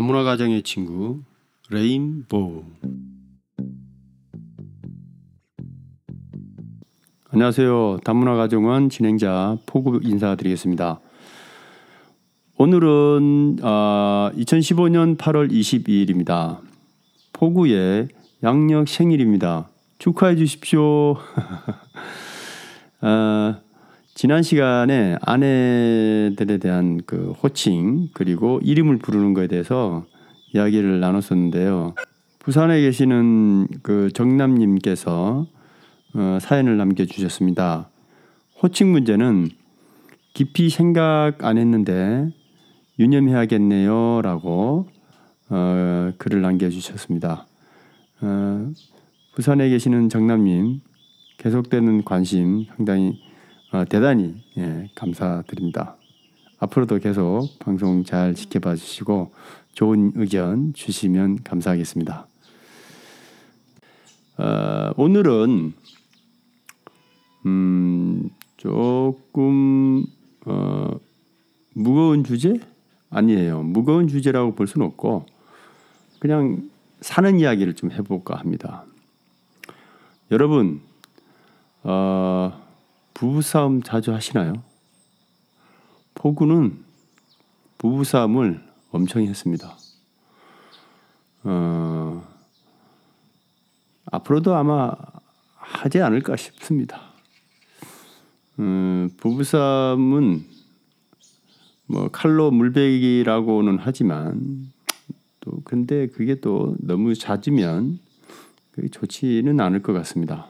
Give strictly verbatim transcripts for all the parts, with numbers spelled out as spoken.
다문화 가정의 친구 레인보우. 안녕하세요. 다문화 가정원 진행자 포구 인사드리겠습니다. 오늘은 어, 이천십오 년 팔월 이십이일입니다. 포구의 양력 생일입니다. 축하해 주십시오. 어, 지난 시간에 아내들에 대한 그 호칭 그리고 이름을 부르는 것에 대해서 이야기를 나눴었는데요. 부산에 계시는 그 정남님께서 어, 사연을 남겨주셨습니다. 호칭 문제는 깊이 생각 안 했는데 유념해야겠네요 라고 어, 글을 남겨주셨습니다. 어, 부산에 계시는 정남님 계속되는 관심 상당히 어, 대단히 예, 감사드립니다. 앞으로도 계속 방송 잘 지켜봐 주시고 좋은 의견 주시면 감사하겠습니다. 어, 오늘은 음, 조금 어, 무거운 주제? 아니에요. 무거운 주제라고 볼 수는 없고 그냥 사는 이야기를 좀 해볼까 합니다. 여러분 어, 부부싸움 자주 하시나요? 포구는 부부싸움을 엄청 했습니다. 어, 앞으로도 아마 하지 않을까 싶습니다. 음, 부부싸움은 뭐 칼로 물베기라고는 하지만 또 근데 그게 또 너무 잦으면 그게 좋지는 않을 것 같습니다.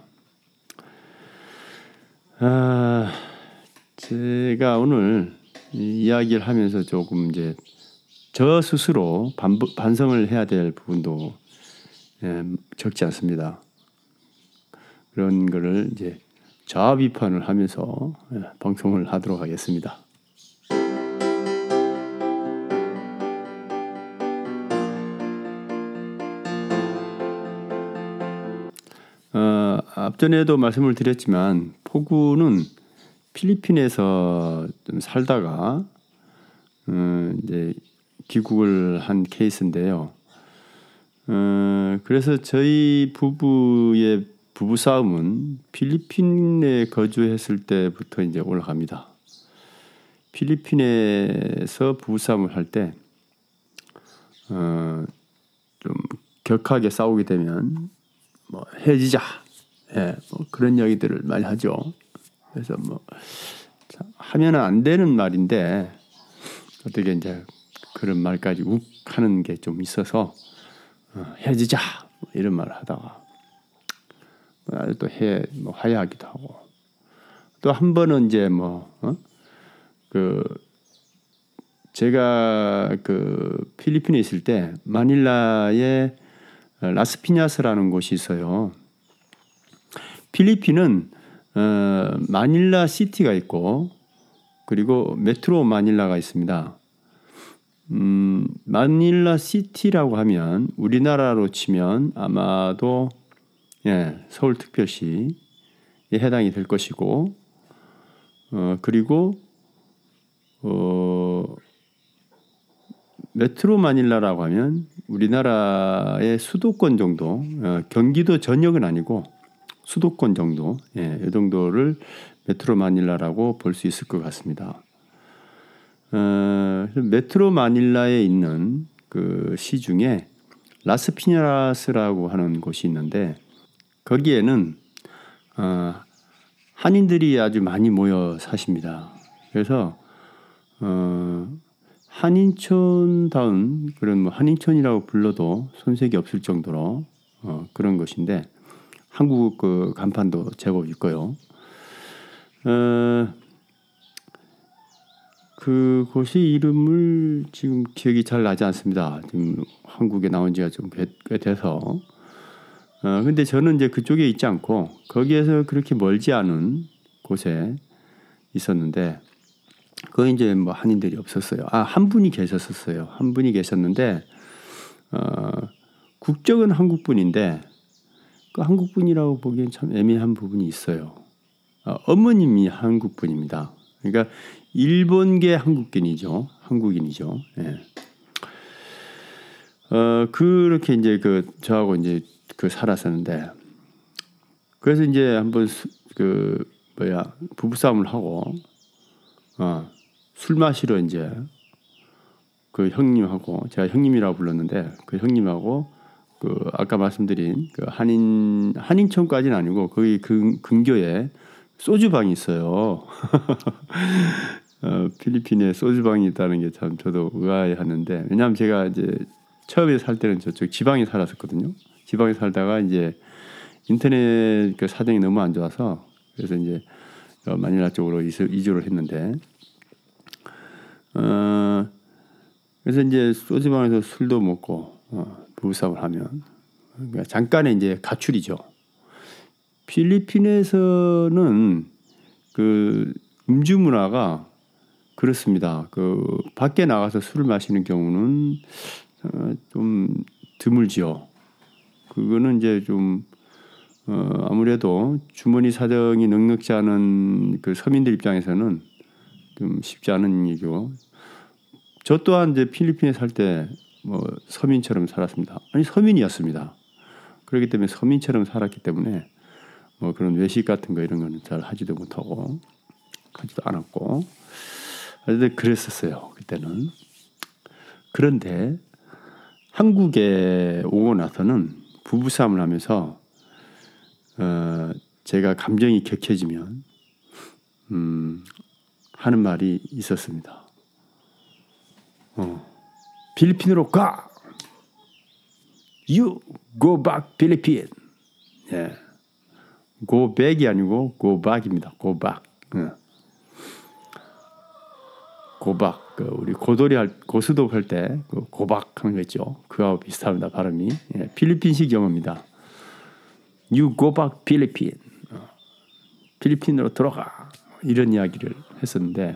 아, 제가 오늘 이 이야기를 하면서 조금 이제 저 스스로 반, 반성을 해야 될 부분도 예, 적지 않습니다. 그런 거를 이제 자아 비판을 하면서 예, 방송을 하도록 하겠습니다. 어, 앞전에도 말씀을 드렸지만 포구는 필리핀에서 좀 살다가 어, 이제 귀국을 한 케이스인데요. 어, 그래서 저희 부부의 부부 싸움은 필리핀에 거주했을 때부터 이제 올라갑니다. 필리핀에서 부부 싸움을 할 때 어, 좀 격하게 싸우게 되면 뭐 헤어지자, 예, 뭐 그런 이야기들을 많이 하죠. 그래서 뭐 하면은 안 되는 말인데 어떻게 이제 그런 말까지 욱 하는 게 좀 있어서 어, 헤어지자 뭐 이런 말을 하다가 또 해 뭐 화해하기도 하고 또 한 번은 이제 뭐 그 어? 제가 그 필리핀에 있을 때 마닐라에 라스피냐스라는 곳이 있어요. 필리핀은 어, 마닐라 시티가 있고 그리고 메트로 마닐라가 있습니다. 음, 마닐라 시티라고 하면 우리나라로 치면 아마도 예, 서울특별시에 해당이 될 것이고 어, 그리고 어, 메트로 마닐라라고 하면 우리나라의 수도권 정도, 어, 경기도 전역은 아니고 수도권 정도, 예, 이 정도를 메트로 마닐라라고 볼 수 있을 것 같습니다. 어, 메트로 마닐라에 있는 그 시 중에 라스피냐스라고 하는 곳이 있는데 거기에는 어, 한인들이 아주 많이 모여 사십니다. 그래서 어, 한인촌다운 그런 뭐 한인촌이라고 불러도 손색이 없을 정도로 어, 그런 것인데 한국 그 간판도 제법 있고요. 어, 그곳이 이름을 지금 기억이 잘 나지 않습니다. 지금 한국에 나온 지가 좀 꽤 돼서. 어, 근데 저는 이제 그쪽에 있지 않고 거기에서 그렇게 멀지 않은 곳에 있었는데 거기 이제 뭐 한인들이 없었어요. 아, 한 분이 계셨었어요. 한 분이 계셨는데 어, 국적은 한국 분인데 그 한국 분이라고 보기엔 참 애매한 부분이 있어요. 어, 어머님이 한국 분입니다. 그러니까 일본계 한국인이죠. 한국인이죠. 예. 어 그렇게 이제 그 저하고 이제 그 살았었는데 그래서 이제 한번 수, 그 뭐야 부부싸움을 하고 어 술 마시러 이제 그 형님하고 제가 형님이라고 불렀는데 그 형님하고 그 아까 말씀드린 그 한인 한인촌까지는 아니고 거기 근, 근교에 소주방이 있어요. 어, 필리핀에 소주방이 있다는 게 참 저도 의아해하는데 왜냐하면 제가 이제 처음에 살 때는 저쪽 지방에 살았었거든요. 지방에 살다가 이제 인터넷 그 사정이 너무 안 좋아서 그래서 이제 마닐라 쪽으로 이주를 했는데 어, 그래서 이제 소주방에서 술도 먹고 어, 부부싸움을 하면 그러니까 잠깐의 이제 가출이죠. 필리핀에서는 그 음주 문화가 그렇습니다. 그 밖에 나가서 술을 마시는 경우는 어, 좀 드물지요. 그거는 이제 좀 어, 아무래도 주머니 사정이 넉넉지 않은 그 서민들 입장에서는 좀 쉽지 않은 일이고 저 또한 이제 필리핀에 살 때 뭐 서민처럼 살았습니다. 아니 서민이었습니다. 그렇기 때문에 서민처럼 살았기 때문에 뭐 그런 외식 같은 거 이런 거는 잘 하지도 못하고 하지도 않았고 그런데 그랬었어요. 그때는. 그런데 한국에 오고 나서는 부부싸움을 하면서 어, 제가 감정이 격해지면 음, 하는 말이 있었습니다. 어, 필리핀으로 가. You go back 필리핀. 예. go back이 아니고 go back입니다. go back. 예. 고박. 그 우리 고돌이 할 고수독 할 때 그 고박 하는 거 있죠. 그하고 비슷합니다. 발음이. 예. 필리핀식 영어입니다. You go back 필리핀. 어. 필리핀으로 들어가. 이런 이야기를 했었는데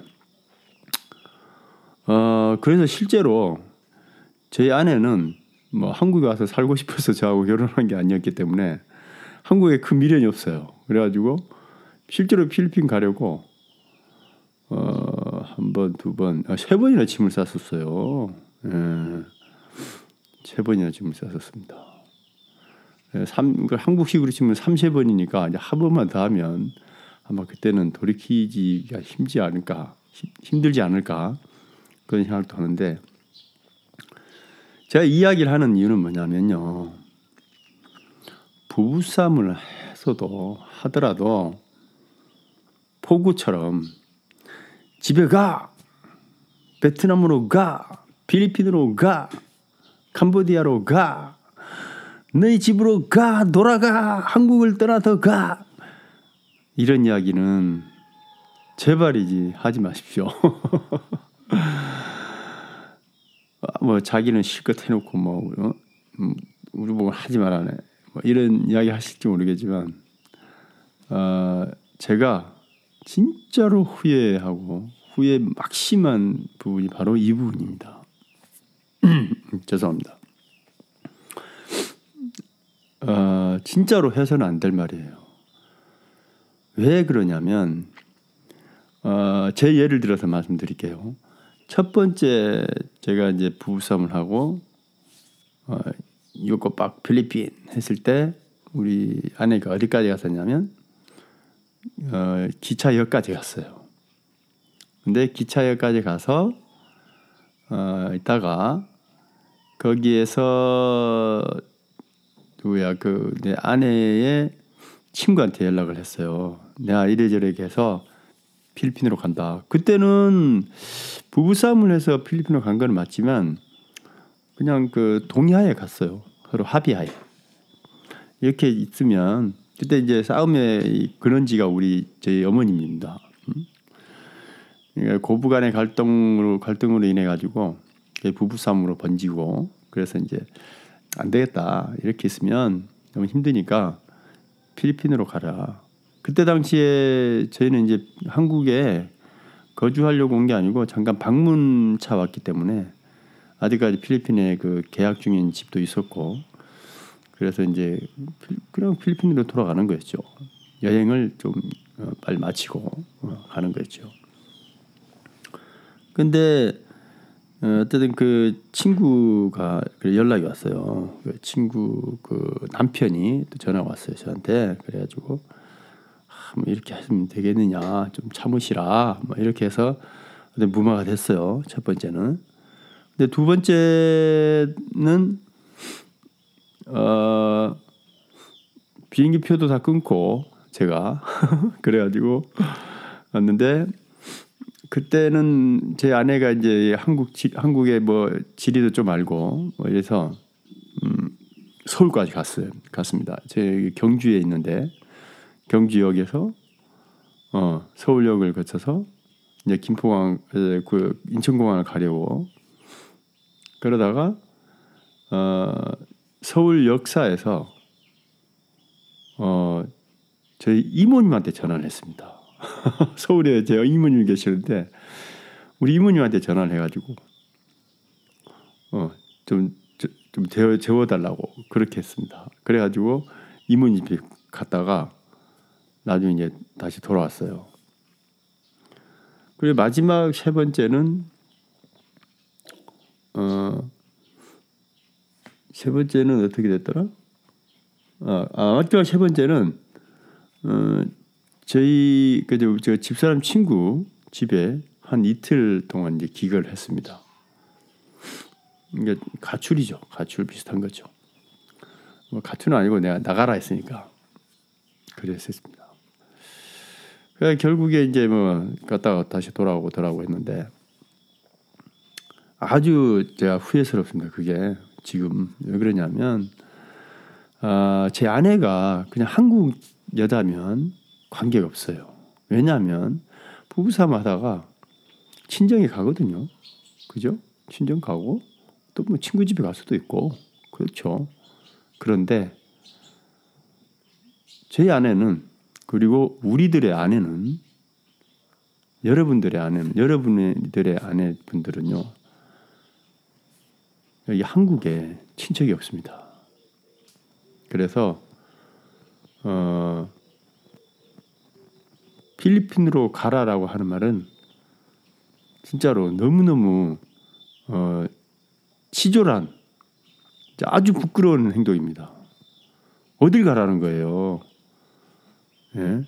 어, 그래서 실제로 저희 아내는 뭐 한국에 와서 살고 싶어서 저하고 결혼한 게 아니었기 때문에 한국에 큰 미련이 없어요. 그래가지고 실제로 필리핀 가려고 어, 한 번, 두 번, 아, 세 번이나 짐을 쌌었어요. 예, 세 번이나 짐을 쌌었습니다. 예, 삼, 한국식으로 치면 삼세 번이니까 이제 한 번만 더 하면 아마 그때는 돌이키기가 힘지 않을까, 힘, 힘들지 않을까. 그런 생각도 하는데 제가 이야기를 하는 이유는 뭐냐면요. 부부싸움을 해서도 하더라도 포구처럼 집에 가, 베트남으로 가, 필리핀으로 가, 캄보디아로 가, 너희 집으로 가, 돌아가, 한국을 떠나서 가. 이런 이야기는 제발이지 하지 마십시오. 뭐 자기는 실컷 해놓고 뭐 어? 우리 보고 하지 말라네 뭐 이런 이야기 하실지 모르겠지만 어, 제가 진짜로 후회하고 후회 막심한 부분이 바로 이 부분입니다. 죄송합니다. 어, 진짜로 해서는 안 될 말이에요. 왜 그러냐면 어, 제 예를 들어서 말씀드릴게요. 첫 번째 제가 이제 부부싸움을 하고 어, 요거박 필리핀 했을 때 우리 아내가 어디까지 갔었냐면 어, 기차역까지 갔어요. 근데 기차역까지 가서 어, 있다가 거기에서 누구야 그 내 아내의 친구한테 연락을 했어요. 내가 이래저래 해서 필리핀으로 간다. 그때는 부부싸움을 해서 필리핀으로 간 건 맞지만 그냥 그 동의하에 갔어요. 서로 합의하에. 이렇게 있으면 그때 이제 싸움의 근원지가 우리 저희 어머님입니다. 그러니까 고부간의 갈등으로 갈등으로 인해 가지고 부부싸움으로 번지고 그래서 이제 안 되겠다 이렇게 있으면 너무 힘드니까 필리핀으로 가라. 그때 당시에 저희는 이제 한국에 거주하려고 온 게 아니고 잠깐 방문차 왔기 때문에 아직까지 필리핀에 그 계약 중인 집도 있었고 그래서 이제 그냥 필리핀으로 돌아가는 거였죠. 여행을 좀 빨리 마치고 가는 거였죠. 근데 어쨌든 그 친구가 연락이 왔어요. 그 친구 그 남편이 또 전화가 왔어요 저한테. 그래가지고 아, 뭐 이렇게 하면 되겠느냐, 좀 참으시라, 뭐 이렇게 해서 무마가 됐어요. 첫 번째는. 근데 두 번째는 어, 비행기 표도 다 끊고 제가 그래가지고 왔는데. 그때는 제 아내가 이제 한국 지, 한국의 뭐 지리도 좀 알고 뭐 이래서 음, 서울까지 갔어요. 갔습니다. 제 경주에 있는데 경주역에서 어, 서울역을 거쳐서 이제 김포공항 그 인천공항을 가려고 그러다가 어, 서울 역사에서 어, 저희 이모님한테 전화를 했습니다. 서울에 제 이모님이 계시는데 우리 이모님한테 전화를 해가지고 어좀 좀 재워, 재워달라고 그렇게 했습니다. 그래가지고 이모님 집에 갔다가 나중에 이제 다시 돌아왔어요. 그리고 마지막 세 번째는 어, 세 번째는 어떻게 됐더라? 아, 아 마지막 세 번째는 어, 저희 그 저 집사람 친구 집에 한 이틀 동안 이제 기거를 했습니다. 이게 가출이죠. 가출 비슷한 거죠. 뭐 가출은 아니고 내가 나가라 했으니까 그랬었습니다. 그래서 결국에 이제 뭐 갔다가 다시 돌아오고 돌아오고 했는데 아주 제가 후회스럽습니다. 그게 지금 왜 그러냐면 아, 제 아내가 그냥 한국 여자면 관계가 없어요. 왜냐하면 부부싸움 하다가 친정에 가거든요. 그죠? 친정 가고 또 뭐 친구 집에 갈 수도 있고 그렇죠. 그런데 제 아내는 그리고 우리들의 아내는 여러분들의 아내는 여러분들의 아내분들은요 여기 한국에 친척이 없습니다. 그래서 어, 필리핀으로 가라라고 하는 말은 진짜로 너무너무 어, 치졸한 아주 부끄러운 행동입니다. 어딜 가라는 거예요. 예?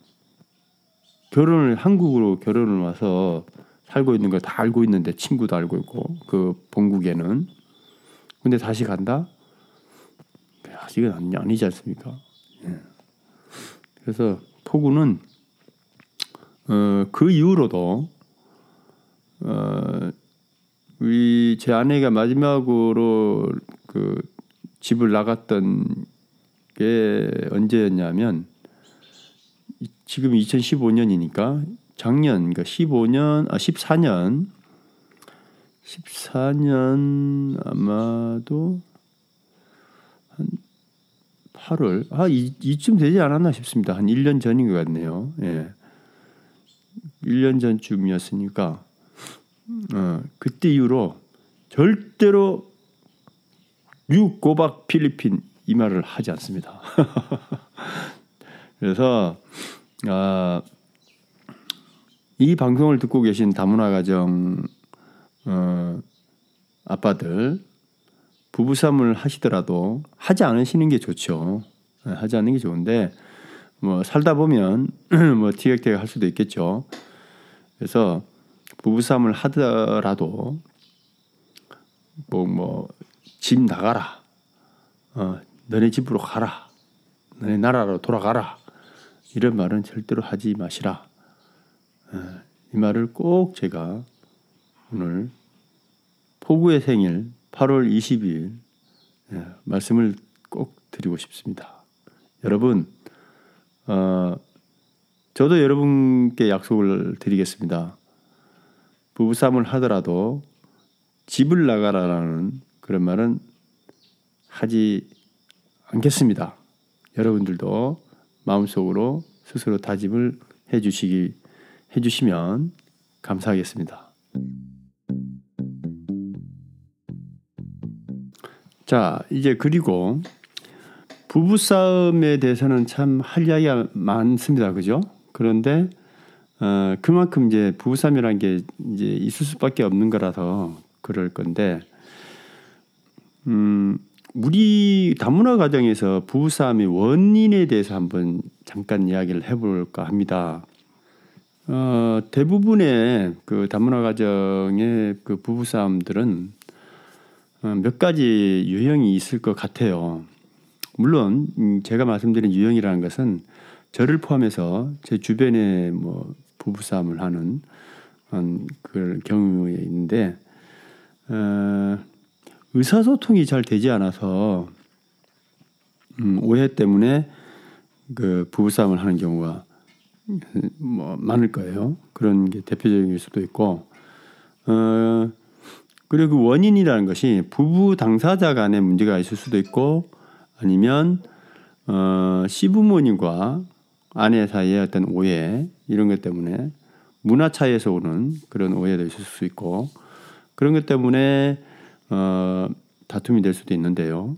결혼을 한국으로 결혼을 와서 살고 있는 걸 다 알고 있는데 친구도 알고 있고 그 본국에는 근데 다시 간다? 이건 아니지 않습니까? 예. 그래서 포구는 어, 그 이후로도 어, 우리 제 아내가 마지막으로 그 집을 나갔던 게 언제였냐면 지금 이천십오 년이니까 작년 그러니까 십오 년 아 십사 년 십사 년 아마도 한 팔월 아 이, 이쯤 되지 않았나 싶습니다. 한 일 년 전인 것 같네요. 예. 일 년 전쯤이었으니까 어, 그때 이후로 절대로 유고박 필리핀 이 말을 하지 않습니다. 그래서 아, 이 방송을 듣고 계신 다문화 가정 어, 아빠들 부부싸움을 하시더라도 하지 않으시는 게 좋죠. 하지 않는 게 좋은데 뭐 살다 보면 뭐 티격태격 할 수도 있겠죠. 그래서 부부싸움을 하더라도 뭐 뭐 집 나가라, 어, 너네 집으로 가라, 너네 나라로 돌아가라 이런 말은 절대로 하지 마시라. 어, 이 말을 꼭 제가 오늘 포구의 생일 팔월 이십일 예, 말씀을 꼭 드리고 싶습니다. 여러분, 어, 저도 여러분께 약속을 드리겠습니다. 부부싸움을 하더라도 집을 나가라라는 그런 말은 하지 않겠습니다. 여러분들도 마음속으로 스스로 다짐을 해주시기 해주시면 감사하겠습니다. 자, 이제 그리고 부부싸움에 대해서는 참 할 이야기가 많습니다. 그죠? 그런데 어, 그만큼 이제 부부싸움이라는 게 이제 있을 수밖에 없는 거라서 그럴 건데, 음, 우리 다문화 가정에서 부부싸움의 원인에 대해서 한번 잠깐 이야기를 해볼까 합니다. 어, 대부분의 그 다문화 가정의 그 부부싸움들은 어, 몇 가지 유형이 있을 것 같아요. 물론 음, 제가 말씀드린 유형이라는 것은 저를 포함해서 제 주변에 뭐 부부싸움을 하는 음, 그런 경우에 있는데 어, 의사소통이 잘 되지 않아서 음, 오해 때문에 그 부부싸움을 하는 경우가 뭐 많을 거예요. 그런 게 대표적일 수도 있고, 어, 그리고 그 원인이라는 것이 부부 당사자 간의 문제가 있을 수도 있고, 아니면 어, 시부모님과 아내 사이의 어떤 오해 이런 것 때문에 문화 차이에서 오는 그런 오해도 있을 수 있고, 그런 것 때문에 어, 다툼이 될 수도 있는데요.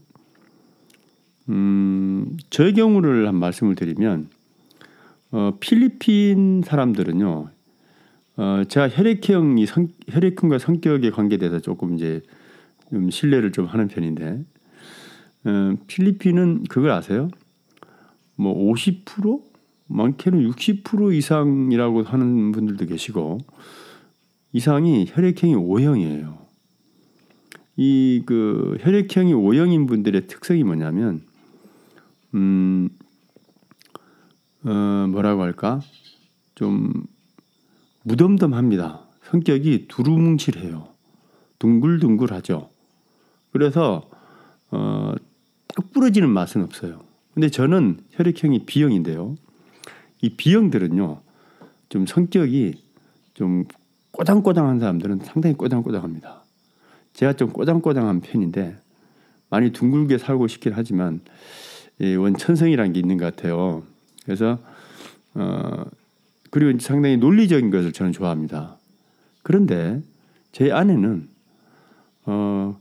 음, 저의 경우를 한 말씀을 드리면, 어, 필리핀 사람들은요, 어, 제가 혈액형이 성, 혈액형과 성격에 관계돼서 조금 이제 좀 신뢰를 좀 하는 편인데, 어, 필리핀은 그걸 아세요? 뭐 오십 퍼센트 많게는 육십 퍼센트 이상이라고 하는 분들도 계시고, 이상이 혈액형이 오형이에요. 이 그 혈액형이 오형인 분들의 특성이 뭐냐면, 음, 어, 뭐라고 할까? 좀 무덤덤합니다. 성격이 두루뭉실해요. 둥글둥글하죠. 그래서 어, 딱 부러지는 맛은 없어요. 근데 저는 혈액형이 B형인데요. 이 B형들은요, 좀 성격이 좀 꼬장꼬장한 사람들은 상당히 꼬장꼬장합니다. 제가 좀 꼬장꼬장한 편인데 많이 둥글게 살고 싶긴 하지만 원천성이라는 게 있는 것 같아요. 그래서 어, 그리고 상당히 논리적인 것을 저는 좋아합니다. 그런데 제 아내는 어,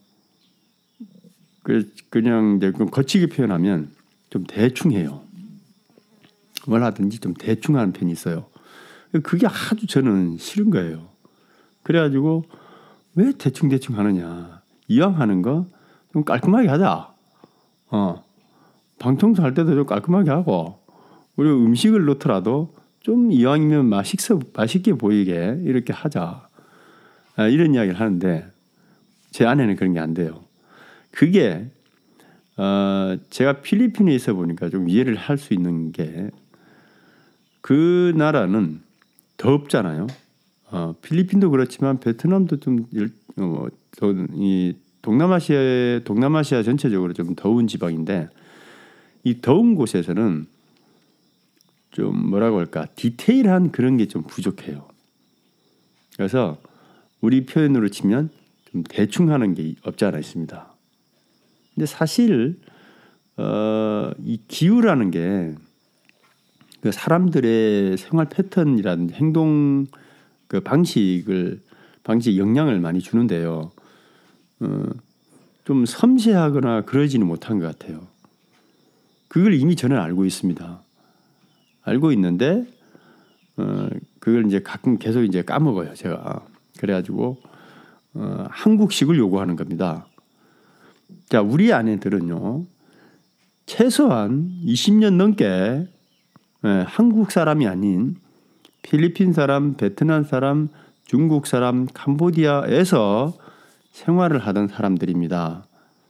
그 그냥 이제 거치게 표현하면 좀 대충 해요. 뭘 하든지 좀 대충 하는 편이 있어요. 그게 아주 저는 싫은 거예요. 그래가지고 왜 대충 대충 하느냐. 이왕 하는 거 좀 깔끔하게 하자. 어, 방 청소할 때도 좀 깔끔하게 하고, 그리고 음식을 넣더라도 좀 이왕이면 맛있어 맛있게 보이게 이렇게 하자. 아, 이런 이야기를 하는데 제 아내는 그런 게 안 돼요. 그게 어, 제가 필리핀에 있어 보니까 좀 이해를 할 수 있는 게, 그 나라는 덥잖아요. 어, 필리핀도 그렇지만 베트남도 좀 어, 이 동남아시아 동남아시아 전체적으로 좀 더운 지방인데, 이 더운 곳에서는 좀 뭐라고 할까, 디테일한 그런 게 좀 부족해요. 그래서 우리 표현으로 치면 좀 대충 하는 게 없지 않아 있습니다. 근데 사실 어, 이 기후라는 게 그 사람들의 생활 패턴이라든지 행동 그 방식을 방식 영향을 많이 주는데요. 어, 좀 섬세하거나 그러지는 못한 것 같아요. 그걸 이미 저는 알고 있습니다. 알고 있는데 어, 그걸 이제 가끔 계속 이제 까먹어요, 제가. 그래가지고 어, 한국식을 요구하는 겁니다. 자, 우리 아내들은요, 최소한 이십 년 넘게 예, 한국 사람이 아닌 필리핀 사람, 베트남 사람, 중국 사람, 캄보디아에서 생활을 하던 사람들입니다.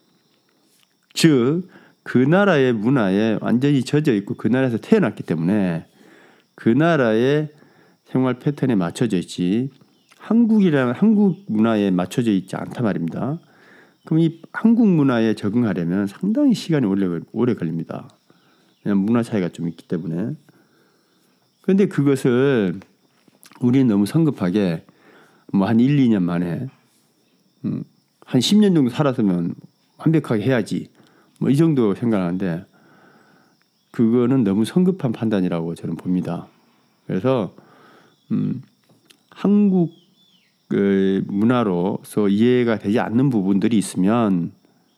즉, 그 나라의 문화에 완전히 젖어 있고 그 나라에서 태어났기 때문에 그 나라의 생활 패턴에 맞춰져 있지, 한국이라는 한국 문화에 맞춰져 있지 않단 말입니다. 그럼 이 한국 문화에 적응하려면 상당히 시간이 오래, 오래 걸립니다. 왜냐하면 문화 차이가 좀 있기 때문에. 그런데 그것을 우리는 너무 성급하게 뭐 한 일, 이 년 만에 음, 한 십 년 정도 살았으면 완벽하게 해야지, 뭐 이 정도 생각하는데 그거는 너무 성급한 판단이라고 저는 봅니다. 그래서 음, 한국 그 문화로서 이해가 되지 않는 부분들이 있으면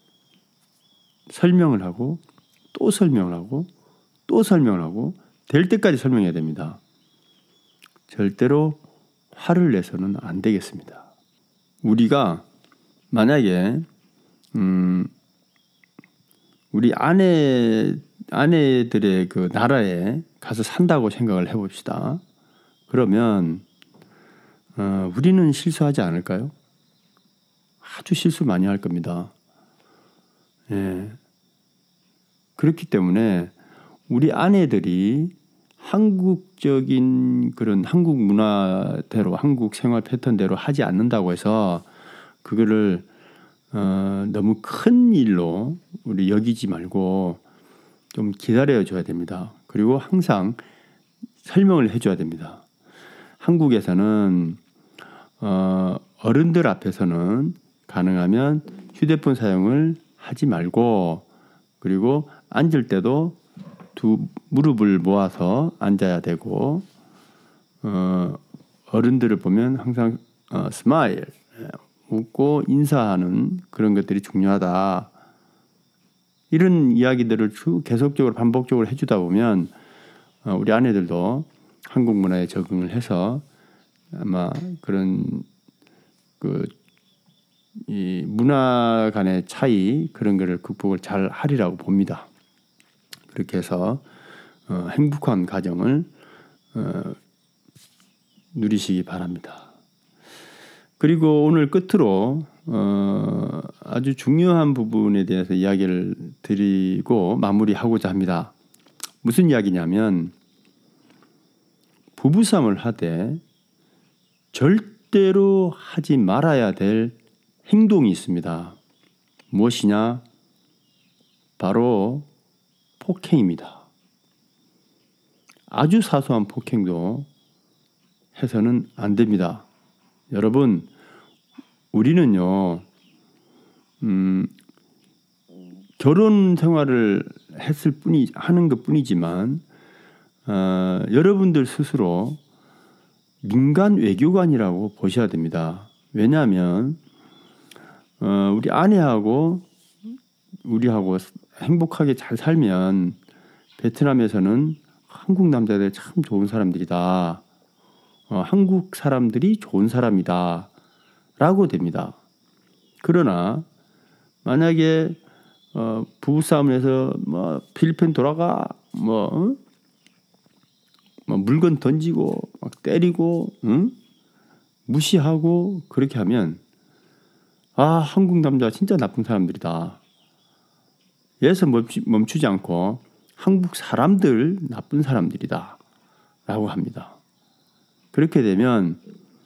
설명을 하고 또 설명을 하고 또 설명을 하고 될 때까지 설명해야 됩니다. 절대로 화를 내서는 안 되겠습니다. 우리가 만약에 음, 우리 아내 아내들의 그 나라에 가서 산다고 생각을 해봅시다. 그러면 어, 우리는 실수하지 않을까요? 아주 실수 많이 할 겁니다. 예. 그렇기 때문에 우리 아내들이 한국적인 그런 한국 문화대로 한국 생활 패턴대로 하지 않는다고 해서 그거를 어, 너무 큰 일로 우리 여기지 말고 좀 기다려 줘야 됩니다. 그리고 항상 설명을 해줘야 됩니다. 한국에서는 어, 어른들 앞에서는 가능하면 휴대폰 사용을 하지 말고, 그리고 앉을 때도 두 무릎을 모아서 앉아야 되고, 어, 어른들을 보면 항상 어, 스마일, 웃고 인사하는 그런 것들이 중요하다. 이런 이야기들을 쭉 계속적으로 반복적으로 해주다 보면 어, 우리 아내들도 한국 문화에 적응을 해서 아마 그런 그 이 문화 간의 차이 그런 거를 극복을 잘 하리라고 봅니다. 그렇게 해서 어, 행복한 가정을 어, 누리시기 바랍니다. 그리고 오늘 끝으로 어, 아주 중요한 부분에 대해서 이야기를 드리고 마무리하고자 합니다. 무슨 이야기냐면 부부싸움을 하되 절대로 하지 말아야 될 행동이 있습니다. 무엇이냐? 바로 폭행입니다. 아주 사소한 폭행도 해서는 안 됩니다. 여러분, 우리는요, 음, 결혼 생활을 했을 뿐이 하는 것 뿐이지만, 어, 여러분들 스스로 민간 외교관이라고 보셔야 됩니다. 왜냐하면 어, 우리 아내하고 우리하고 행복하게 잘 살면 베트남에서는 한국 남자들 참 좋은 사람들이다. 어, 한국 사람들이 좋은 사람이다. 라고 됩니다. 그러나 만약에 어, 부부싸움을 해서 뭐 필리핀 돌아가 뭐, 어? 뭐 물건 던지고 막 때리고 응? 무시하고 그렇게 하면 아, 한국 남자 진짜 나쁜 사람들이다. 여기서 멈추, 멈추지 않고 한국 사람들 나쁜 사람들이다 라고 합니다. 그렇게 되면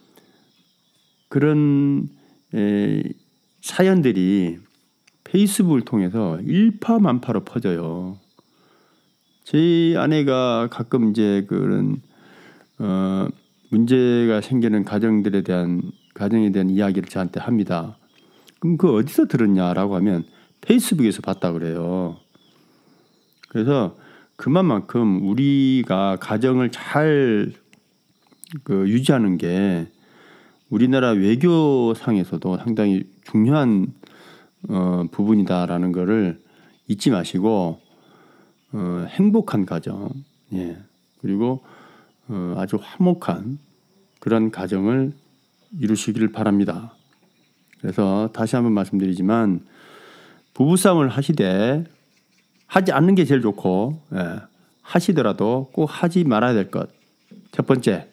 그런 에, 사연들이 페이스북을 통해서 일파만파로 퍼져요. 제 아내가 가끔 이제 그런 어, 문제가 생기는 가정들에 대한 가정에 대한 이야기를 저한테 합니다. 그럼 그 어디서 들었냐라고 하면 페이스북에서 봤다 그래요. 그래서 그만큼 우리가 가정을 잘 그 유지하는 게 우리나라 외교상에서도 상당히 중요한 어, 부분이다라는 거를 잊지 마시고 어, 행복한 가정, 예, 그리고 어, 아주 화목한 그런 가정을 이루시기를 바랍니다. 그래서 다시 한번 말씀드리지만 부부싸움을 하시되 하지 않는 게 제일 좋고, 예, 하시더라도 꼭 하지 말아야 될 것. 첫 번째,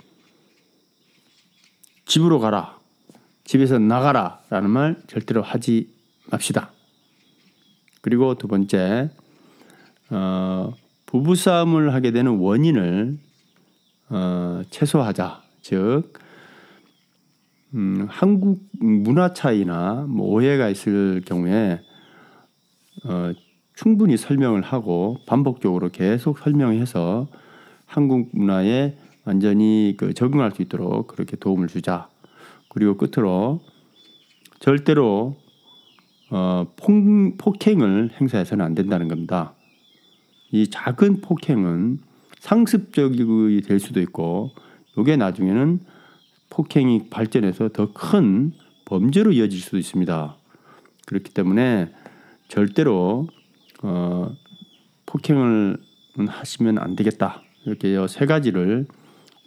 집으로 가라. 집에서 나가라. 라는 말 절대로 하지 맙시다. 그리고 두 번째, 어, 부부싸움을 하게 되는 원인을 어, 최소화하자. 즉 음, 한국 문화 차이나 뭐 오해가 있을 경우에 어, 충분히 설명을 하고 반복적으로 계속 설명해서 한국 문화에 완전히 그 적응할 수 있도록 그렇게 도움을 주자. 그리고 끝으로 절대로 어, 폭, 폭행을 행사해서는 안 된다는 겁니다. 이 작은 폭행은 상습적이 될 수도 있고 이게 나중에는 폭행이 발전해서 더 큰 범죄로 이어질 수도 있습니다. 그렇기 때문에 절대로 어, 폭행을 하시면 안 되겠다. 이렇게 세 가지를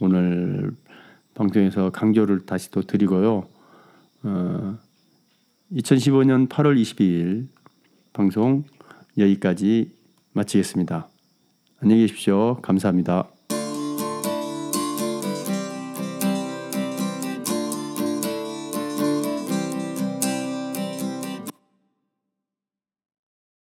오늘 방송에서 강조를 다시 또 드리고요. 어, 이천십오 년 팔월 이십이일 방송 여기까지 마치겠습니다. 안녕히 계십시오. 감사합니다.